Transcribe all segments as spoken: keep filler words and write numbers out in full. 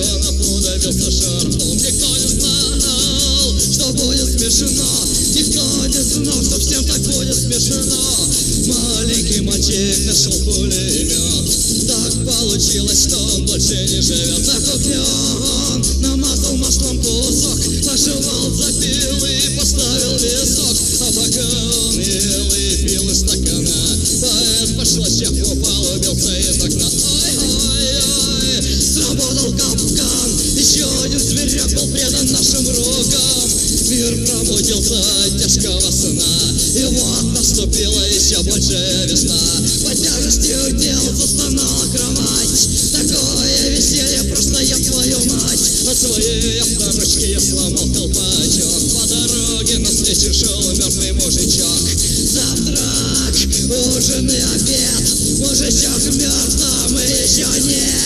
миллионов удавился шарфом. Никто не знал, что будет смешно. Никто не знал, что всем так будет смешно. Маленький мальчик нашел пулемет. Так получилось, что он больше не живет. На кухне он намазал маслом кусок, пожевал, запил и поставил весок. А пока он ел и пил из стакана, поэт пошла чеху, полюбился из окна. Ой-ой-ой, сработал капкан. Еще один зверек был предан нашим рукам. Мир пробудился от тяжкого сна, и вот наступила еще большая весна. Под тяжестью дел застонала кровать. Такое веселье просто я твою мать. От своей авторучки я сломал колпачок. По дороге на встречу шел мертвый мужичок. Завтрак, ужин и обед. Мужичок мертв, а мы еще нет.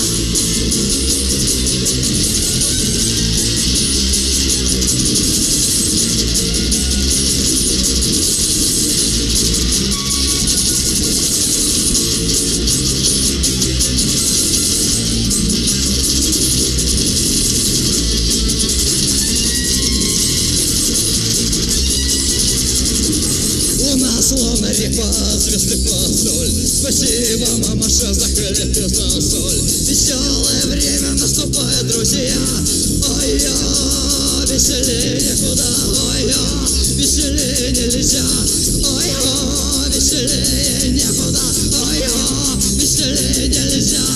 Словно река, звезды под соль. Спасибо, мамаша, за хлеб и за соль. Веселое время наступает, друзья. Ой-ё, веселее некуда. Ой-ё, веселее нельзя. Ой-ё, веселее некуда. Ой-ё, веселее нельзя.